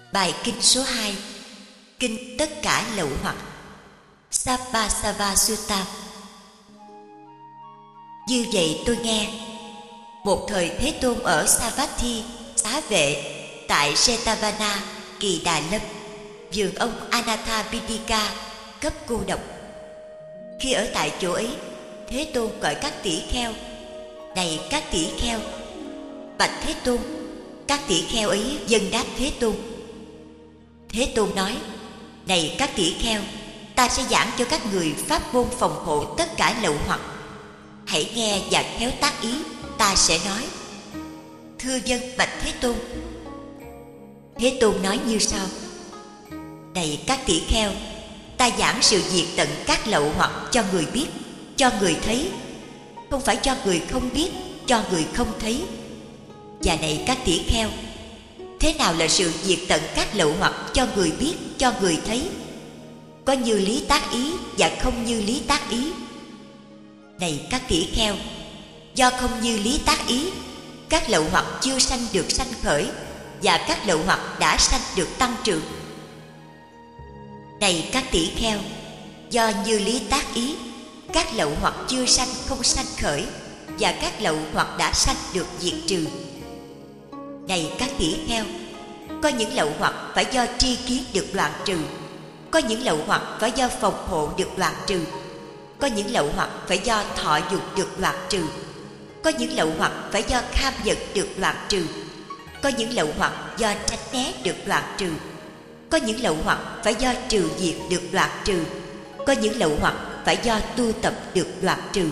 Bài kinh số 2, kinh tất cả lậu hoặc, Sabbasava Sutta. Như vậy tôi nghe, một thời Thế Tôn ở Savatthi, Xá Vệ, tại Jetavana, Kỳ Đà Lâm, vườn ông Anathapindika, cấp cô độc. Khi ở tại chỗ ấy, Thế Tôn gọi các tỷ kheo: này các tỷ kheo! Bạch Thế Tôn. Các tỷ kheo ấy dâng đáp Thế Tôn. Thế Tôn nói: này các tỷ kheo, ta sẽ giảng cho các người pháp môn phòng hộ tất cả lậu hoặc. Hãy nghe và khéo tác ý, ta sẽ nói. Thưa vâng, bạch Thế Tôn. Thế Tôn nói như sau: này các tỷ kheo, ta giảng sự diệt tận các lậu hoặc cho người biết, cho người thấy, không phải cho người không biết, cho người không thấy. Và này các tỷ kheo, thế nào là sự diệt tận các lậu hoặc cho người biết, cho người thấy? Có như lý tác ý và không như lý tác ý. Này các tỷ kheo, do không như lý tác ý, các lậu hoặc chưa sanh được sanh khởi, và các lậu hoặc đã sanh được tăng trưởng. Này các tỷ kheo, do như lý tác ý, các lậu hoặc chưa sanh không sanh khởi, và các lậu hoặc đã sanh được diệt trừ. Này các tỷ kheo, có những lậu hoặc phải do tri kiến được đoạn trừ, có những lậu hoặc phải do phòng hộ được đoạn trừ, có những lậu hoặc phải do thọ dục được đoạn trừ, có những lậu hoặc phải do kham nhật được đoạn trừ, có những lậu hoặc do tránh né được đoạn trừ, có những lậu hoặc phải do trừ diệt được đoạn trừ, có những lậu hoặc phải do tu tập được đoạn trừ.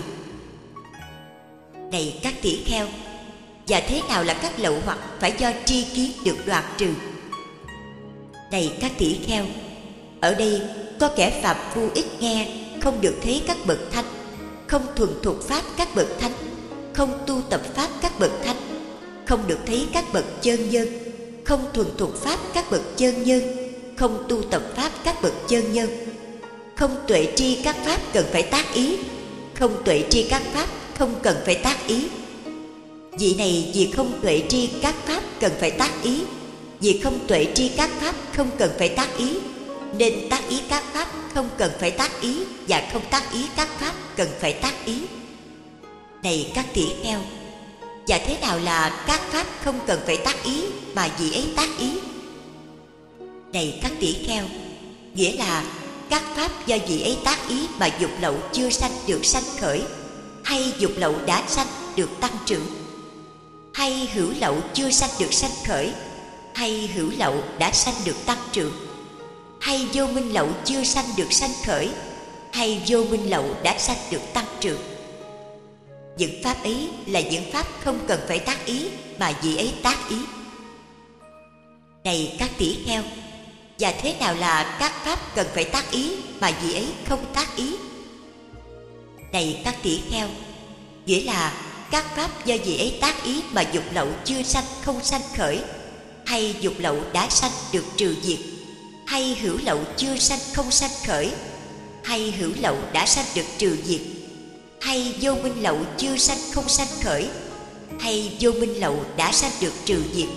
Này các tỷ kheo, và thế nào là các lậu hoặc phải do tri kiến được đoạn trừ? Này các tỷ kheo, ở đây có kẻ phạm phu ít nghe, không được thấy các bậc thánh, không thuần thục pháp các bậc thánh, không tu tập pháp các bậc thánh, không được thấy các bậc chân nhân, không thuần thục pháp các bậc chân nhân, không tu tập pháp các bậc chân nhân, không tuệ tri các pháp cần phải tác ý, không tuệ tri các pháp không cần phải tác ý. Vị này vì không tuệ tri các pháp cần phải tác ý, vì không tuệ tri các pháp không cần phải tác ý, nên tác ý các pháp không cần phải tác ý, và không tác ý các pháp cần phải tác ý. Này các tỷ kheo, và thế nào là các pháp không cần phải tác ý mà vị ấy tác ý? Này các tỷ kheo, nghĩa là các pháp do vị ấy tác ý mà dục lậu chưa sanh được sanh khởi, hay dục lậu đã sanh được tăng trưởng, hay hữu lậu chưa sanh được sanh khởi, hay hữu lậu đã sanh được tăng trưởng, hay vô minh lậu chưa sanh được sanh khởi, hay vô minh lậu đã sanh được tăng trưởng. Những pháp ấy là những pháp không cần phải tác ý mà vị ấy tác ý. Này các tỷ kheo, và thế nào là các pháp cần phải tác ý mà vị ấy không tác ý? Này các tỷ kheo, nghĩa là các pháp do vị ấy tác ý mà dục lậu chưa sanh không sanh khởi, hay dục lậu đã sanh được trừ diệt, hay hữu lậu chưa sanh không sanh khởi, hay hữu lậu đã sanh được trừ diệt, hay vô minh lậu chưa sanh không sanh khởi, hay vô minh lậu đã sanh được trừ diệt.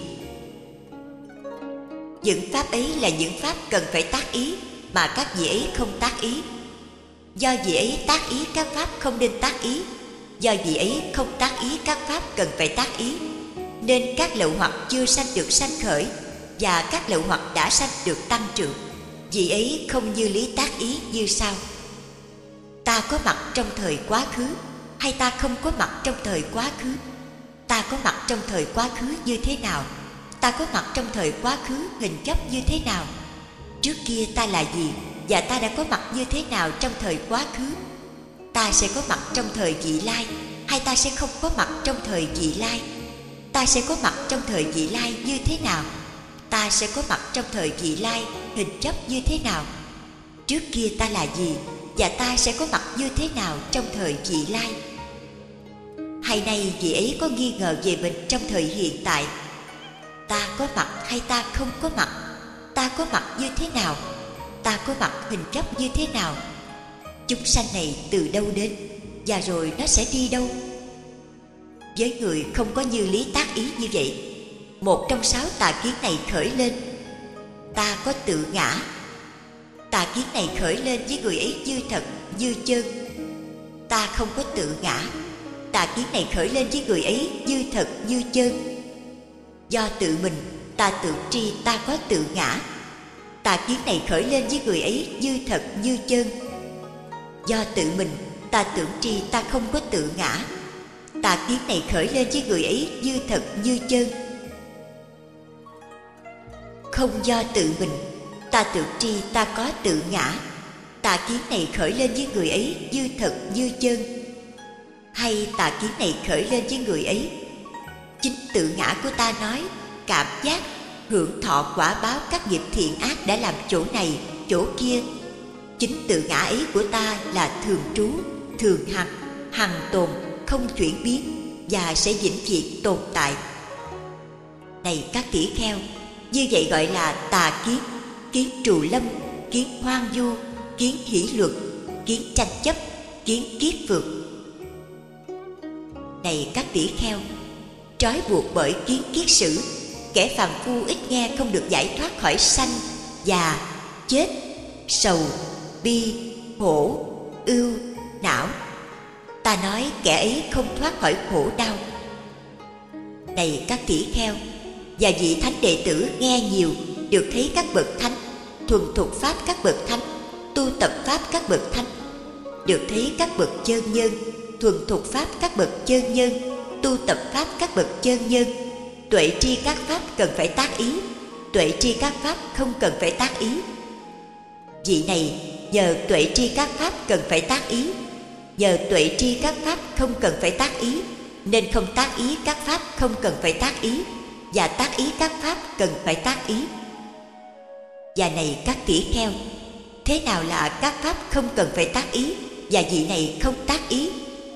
Những pháp ấy là những pháp cần phải tác ý mà các vị ấy không tác ý. Do vị ấy tác ý các pháp không nên tác ý, do vị ấy không tác ý các pháp cần phải tác ý, nên các lậu hoặc chưa sanh được sanh khởi, và các lậu hoặc đã sanh được tăng trưởng. Vị ấy không như lý tác ý như sau: ta có mặt trong thời quá khứ, hay ta không có mặt trong thời quá khứ? Ta có mặt trong thời quá khứ như thế nào? Ta có mặt trong thời quá khứ hình chấp như thế nào? Trước kia ta là gì, và ta đã có mặt như thế nào trong thời quá khứ? Ta sẽ có mặt trong thời vị lai, hay ta sẽ không có mặt trong thời vị lai? Ta sẽ có mặt trong thời vị lai như thế nào? Ta sẽ có mặt trong thời vị lai hình chấp như thế nào? Trước kia ta là gì, và ta sẽ có mặt như thế nào trong thời vị lai? Hay nay vị ấy có nghi ngờ về mình trong thời hiện tại: ta có mặt hay ta không có mặt? Ta có mặt như thế nào? Ta có mặt hình chấp như thế nào? Chúng sanh này từ đâu đến, và rồi nó sẽ đi đâu? Với người không có như lý tác ý như vậy, một trong 6 tà kiến này khởi lên, ta có tự ngã. Tà kiến này khởi lên với người ấy như thật, như chân. Ta không có tự ngã. Tà kiến này khởi lên với người ấy như thật, như chân. Do tự mình, ta tưởng tri ta có tự ngã. Tà kiến này khởi lên với người ấy như thật, như chân. Do tự mình, ta tưởng tri ta không có tự ngã. Tà kiến này khởi lên với người ấy như thật, như chân. Không do tự mình, ta tưởng tri ta có tự ngã. Tà kiến này khởi lên với người ấy như thật, như chân. Hay tà kiến này khởi lên với người ấy, chính tự ngã của ta nói, cảm giác, hưởng thọ quả báo các nghiệp thiện ác đã làm chỗ này, chỗ kia. Chính tự ngã ấy của ta là thường trú, thường hằng, hằng tồn, không chuyển biến và sẽ vĩnh viễn tồn tại. Này các tỷ kheo, như vậy gọi là tà kiến, kiến trù lâm, kiến hoang du, kiến hỷ luật, kiến tranh chấp, kiến kiết vượt. Này các tỷ kheo, trói buộc bởi kiến kiết sử, kẻ phàm phu ít nghe không được giải thoát khỏi sanh, già, chết, sầu, bi, khổ, ưu, não. Ta nói kẻ ấy không thoát khỏi khổ đau. Này các tỷ kheo, và vị thánh đệ tử nghe nhiều, được thấy các bậc thánh, thuần thục pháp các bậc thánh, tu tập pháp các bậc thánh, được thấy các bậc chân nhân, thuần thục pháp các bậc chân nhân, tu tập pháp các bậc chân nhân. Tuệ tri các pháp cần phải tác ý, tuệ tri các pháp không cần phải tác ý. Vị này nhờ tuệ tri các pháp cần phải tác ý, nhờ tuệ tri các pháp không cần phải tác ý, nên không tác ý các pháp không cần phải tác ý, và tác ý các pháp cần phải tác ý. Và này các tỷ kheo, thế nào là các pháp không cần phải tác ý, và vị này không tác ý?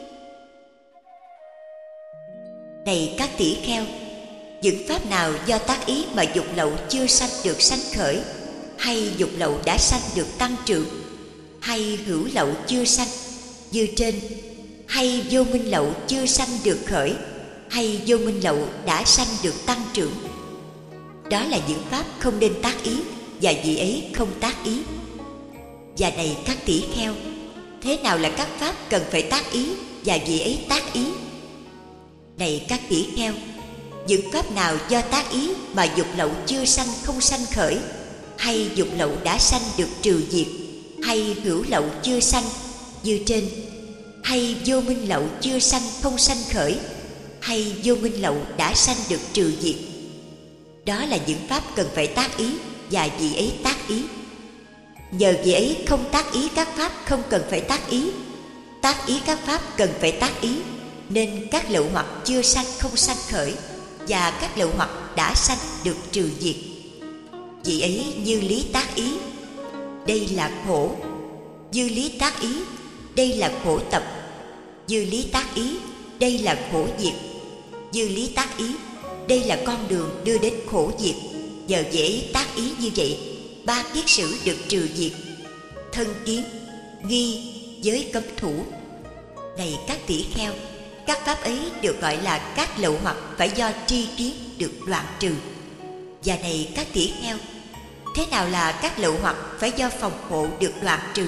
Này các tỷ kheo, những pháp nào do tác ý mà dục lậu chưa sanh được sanh khởi, hay dục lậu đã sanh được tăng trưởng, hay hữu lậu chưa sanh như trên, hay vô minh lậu chưa sanh được khởi, hay vô minh lậu đã sanh được tăng trưởng, đó là những pháp không nên tác ý, và vị ấy không tác ý. Và này các tỷ kheo, thế nào là các pháp cần phải tác ý, và vị ấy tác ý? Này các tỷ kheo, những pháp nào do tác ý mà dục lậu chưa sanh không sanh khởi, hay dục lậu đã sanh được trừ diệt, hay hữu lậu chưa sanh như trên, hay vô minh lậu chưa sanh không sanh khởi, hay vô minh lậu đã sanh được trừ diệt, đó là những pháp cần phải tác ý, và vị ấy tác ý. Nhờ vị ấy không tác ý các pháp không cần phải tác ý, tác ý các pháp cần phải tác ý, nên các lậu hoặc chưa sanh không sanh khởi, và các lậu hoặc đã sanh được trừ diệt. Vị ấy như lý tác ý, đây là khổ. Như lý tác ý, đây là khổ tập. Như lý tác ý, đây là khổ diệt. Như lý tác ý, đây là con đường đưa đến khổ diệt. Nhờ vị ấy tác ý như vậy, ba kiết sử được trừ diệt: thân kiến, nghi, giới cấm thủ. Này các tỷ kheo, các pháp ấy được gọi là các lậu hoặc phải do tri kiến được đoạn trừ. Và này các tỷ kheo, thế nào là các lậu hoặc phải do phòng hộ được đoạn trừ?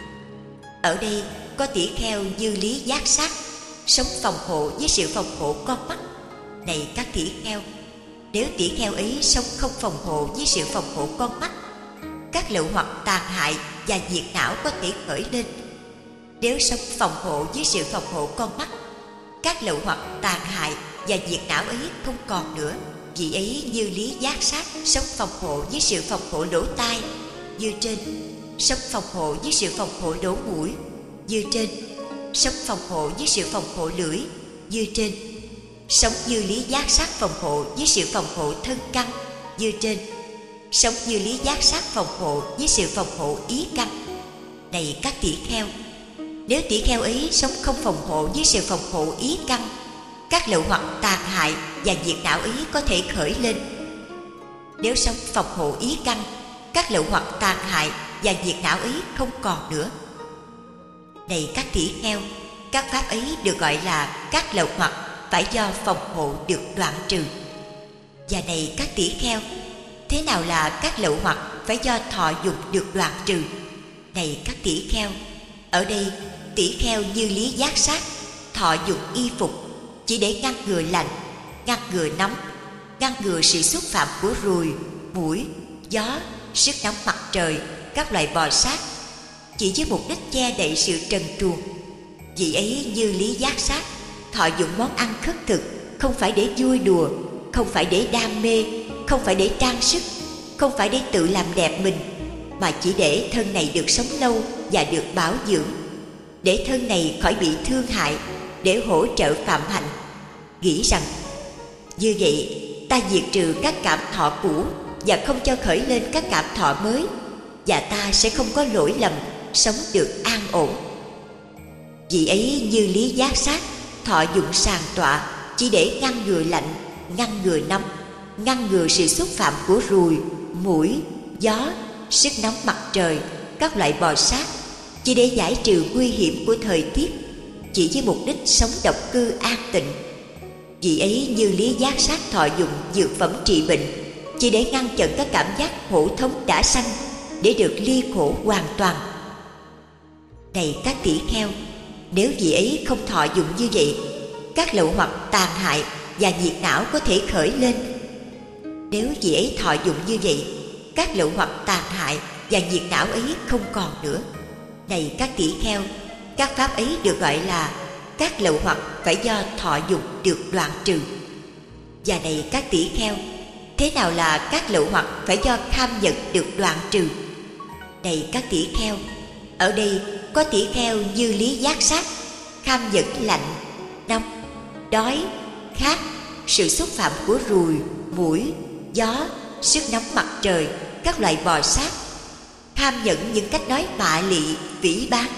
Ở đây có tỷ kheo như lý giác sát, sống phòng hộ với sự phòng hộ con mắt. Này các tỷ kheo, nếu tỷ kheo ấy sống không phòng hộ với sự phòng hộ con mắt, các lậu hoặc tàn hại và diệt não có thể khởi lên. Nếu sống phòng hộ với sự phòng hộ con mắt, các lậu hoặc tàn hại và diệt não ấy không còn nữa. Vị ấy như lý giác sát, sống phòng hộ với sự phòng hộ lỗ tai như trên, sống phòng hộ với sự phòng hộ lỗ mũi như trên, sống phòng hộ với sự phòng hộ lưỡi như trên, sống như lý giác sát phòng hộ với sự phòng hộ thân căn như trên, sống như lý giác sát phòng hộ với sự phòng hộ ý căn. Này các tỷ kheo, nếu tỷ kheo ấy sống không phòng hộ với sự phòng hộ ý căn, các lậu hoặc tàn hại và diệt não ấy có thể khởi lên. Nếu sống phòng hộ ý căn, các lậu hoặc tàn hại và diệt não ấy không còn nữa. Này các tỷ kheo, các pháp ấy được gọi là các lậu hoặc phải do phòng hộ được đoạn trừ. Và này các tỷ kheo, Thế nào là các lậu hoặc phải do thọ dụng được đoạn trừ? Này các tỷ kheo, ở đây tỷ kheo như lý giác sát thọ dụng y phục chỉ để ngăn ngừa lạnh, ngăn ngừa nóng, ngăn ngừa sự xúc phạm của ruồi, muỗi, gió, sức nóng mặt trời, các loại bò sát, chỉ với mục đích che đậy sự trần truồng. Vì ấy như lý giác sát thọ dụng món ăn khất thực không phải để vui đùa, không phải để đam mê, không phải để trang sức, không phải để tự làm đẹp mình, mà chỉ để thân này được sống lâu và được bảo dưỡng, để thân này khỏi bị thương hại, để hỗ trợ phạm hạnh. Nghĩ rằng như vậy ta diệt trừ các cảm thọ cũ và không cho khởi lên các cảm thọ mới, và ta sẽ không có lỗi lầm, sống được an ổn. Vì ấy như lý giác sát thọ dụng sàng tọa chỉ để ngăn ngừa lạnh, ngăn ngừa nóng, ngăn ngừa sự xúc phạm của ruồi, muỗi, gió, sức nóng mặt trời, các loại bò sát, chỉ để giải trừ nguy hiểm của thời tiết, chỉ với mục đích sống độc cư an tịnh. Vì ấy như lý giác sát thọ dụng dược phẩm trị bệnh chỉ để ngăn chặn các cảm giác hổ thống đã sanh, để được ly khổ hoàn toàn. Này các tỷ kheo, nếu vị ấy không thọ dụng như vậy, các lậu hoặc tàn hại và nhiệt não có thể khởi lên. Nếu vị ấy thọ dụng như vậy, các lậu hoặc tàn hại và nhiệt não ấy không còn nữa. Này các tỷ kheo, các pháp ấy được gọi là các lậu hoặc phải do thọ dụng được đoạn trừ. Và này các tỷ kheo, thế nào là các lậu hoặc phải do tham nhật được đoạn trừ? Này các tỷ kheo, ở đây có tỷ kheo như lý giác sát tham nhẫn lạnh, nóng, đói, khát, sự xúc phạm của ruồi, muỗi, gió, sức nóng mặt trời, các loại bò sát, tham nhẫn những cách nói mạ lị, vĩ bán.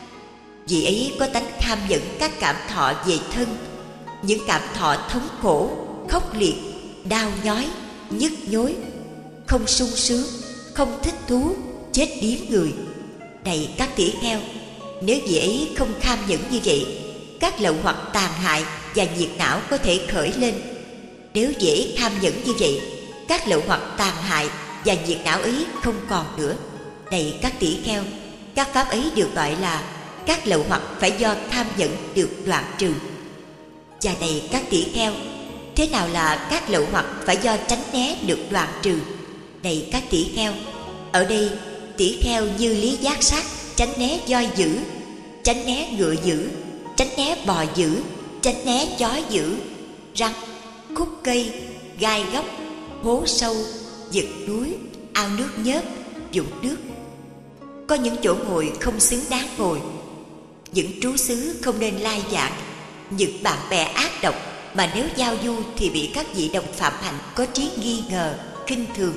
Vì ấy có tánh tham nhẫn các cảm thọ về thân, những cảm thọ thống khổ, khốc liệt, đau nhói, nhức nhối, không sung sướng, không thích thú, chết điếng người. Này các tỷ kheo, nếu vị ấy không tham nhẫn như vậy, các lậu hoặc tàn hại và nhiệt não có thể khởi lên. Nếu vị ấy tham nhẫn như vậy, các lậu hoặc tàn hại và nhiệt não ấy không còn nữa. Này các tỷ kheo, các pháp ấy được gọi là các lậu hoặc phải do tham nhẫn được đoạn trừ. Và này các tỷ kheo, thế nào là các lậu hoặc phải do tránh né được đoạn trừ? Này các tỷ kheo, ở đây tỷ kheo như lý giác sát tránh né voi dữ, tránh né ngựa dữ, tránh né bò dữ, tránh né chó dữ, rắn, khúc cây, gai góc, hố sâu, vực núi, ao nước nhớt, vũng nước. Có những chỗ ngồi không xứng đáng ngồi, những trú xứ không nên lai vãng, những bạn bè ác độc mà nếu giao du thì bị các vị đồng phạm hạnh có trí nghi ngờ, khinh thường.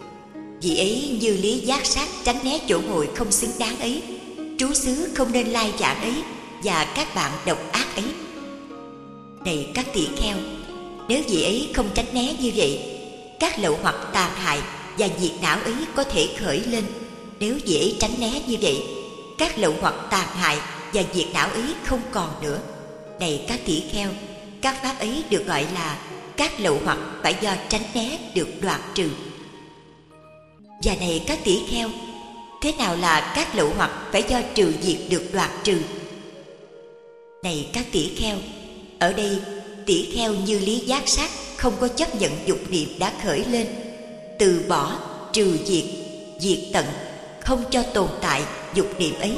Vì ấy như lý giác sát tránh né chỗ ngồi không xứng đáng ấy, trú xứ không nên lai vãng ấy, và các bạn độc ác ấy. Này các tỷ kheo, nếu vị ấy không tránh né như vậy, các lậu hoặc tàn hại và nhiệt não ấy có thể khởi lên. Nếu vị ấy tránh né như vậy, các lậu hoặc tàn hại và nhiệt não ấy không còn nữa. Này các tỷ kheo, các pháp ấy được gọi là các lậu hoặc phải do tránh né được đoạn trừ. Và này các tỷ kheo, thế nào là các lậu hoặc phải do trừ diệt được đoạn trừ? Này các tỷ kheo, ở đây tỷ kheo như lý giác sát không có chấp nhận dục niệm đã khởi lên, từ bỏ, trừ diệt, diệt tận, không cho tồn tại dục niệm ấy.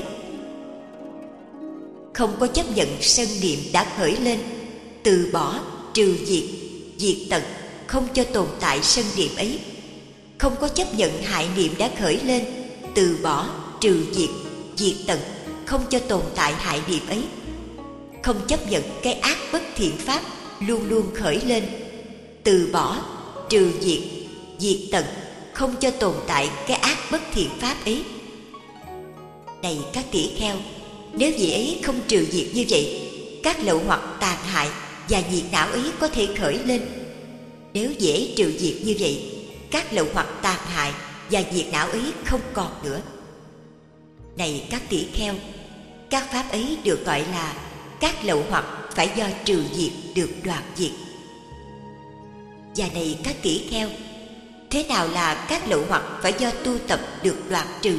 Không có chấp nhận sân niệm đã khởi lên, từ bỏ, trừ diệt, diệt tận, không cho tồn tại sân niệm ấy. Không có chấp nhận hại niệm đã khởi lên, từ bỏ, trừ diệt, diệt tận, không cho tồn tại hại niệm ấy. Không chấp nhận cái ác bất thiện pháp luôn luôn khởi lên, từ bỏ, trừ diệt, diệt tận, không cho tồn tại cái ác bất thiện pháp ấy. Này các tỷ kheo, nếu vị ấy không trừ diệt như vậy, các lậu hoặc tàn hại và nhiệt não ấy có thể khởi lên. Nếu vị ấy trừ diệt như vậy, các lậu hoặc tàn hại và nhiệt não ấy không còn nữa. Này các tỷ kheo, các pháp ấy được gọi là các lậu hoặc phải do trừ diệt được đoạn diệt. Và này các tỷ kheo, thế nào là các lậu hoặc phải do tu tập được đoạn trừ?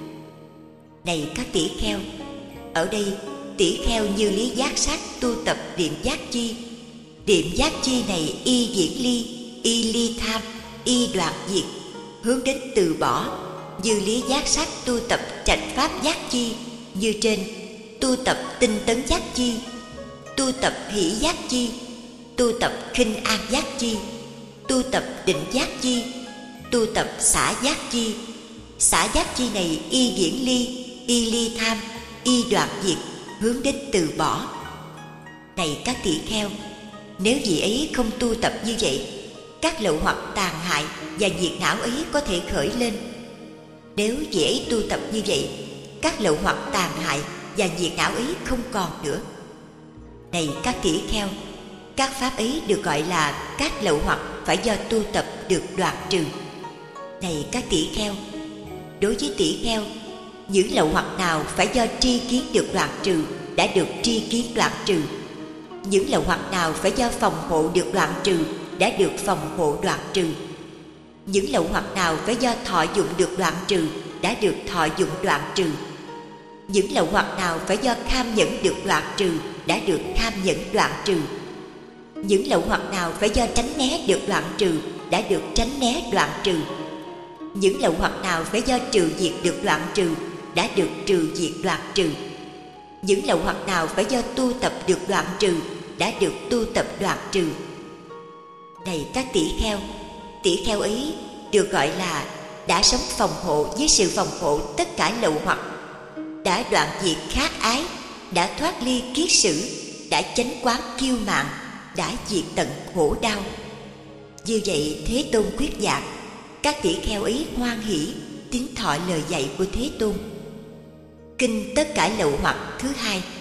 Này các tỷ kheo, ở đây tỷ kheo như Lý Giác Sát tu tập niệm giác chi. Niệm giác chi này y diễn ly, y ly tham, y đoạn diệt, hướng đến từ bỏ. Như Lý Giác Sát tu tập trạch pháp giác chi, như trên tu tập tinh tấn giác chi, tu tập hỷ giác chi, tu tập khinh an giác chi, tu tập định giác chi, tu tập xả giác chi. Xả giác chi này y diễn ly, y ly tham, y đoạn diệt, hướng đến từ bỏ. Này các tỷ kheo, nếu vị ấy không tu tập như vậy, các lậu hoặc tàn hại và nhiệt não ấy có thể khởi lên. Nếu vị ấy tu tập như vậy, các lậu hoặc tàn hại và nhiệt não ấy không còn nữa. Này các tỷ kheo, các pháp ấy được gọi là các lậu hoặc phải do tu tập được đoạn trừ. Này các tỷ kheo, đối với tỷ kheo, những lậu hoặc nào phải do tri kiến được đoạn trừ đã được tri kiến đoạn trừ. Những lậu hoặc nào phải do phòng hộ được đoạn trừ đã được phòng hộ đoạn trừ. Những lậu hoặc nào phải do thọ dụng được đoạn trừ đã được thọ dụng đoạn trừ. Những lậu hoặc nào phải do kham nhẫn được đoạn trừ đã được kham nhẫn đoạn trừ. Những lậu hoặc nào phải do tránh né được đoạn trừ đã được tránh né đoạn trừ. Những lậu hoặc nào phải do trừ diệt được đoạn trừ đã được trừ diệt đoạn trừ. Những lậu hoặc nào phải do tu tập được đoạn trừ đã được tu tập đoạn trừ. Này các tỷ kheo ấy được gọi là đã sống phòng hộ với sự phòng hộ tất cả lậu hoặc, đã đoạn diệt khát ái, đã thoát ly kiết sử, đã chánh quán kiêu mạn, đã diệt tận khổ đau. Như vậy Thế Tôn quyết giảng, các tỷ kheo ấy hoan hỷ tín thọ lời dạy của Thế Tôn. Kinh tất cả lậu hoặc thứ 2.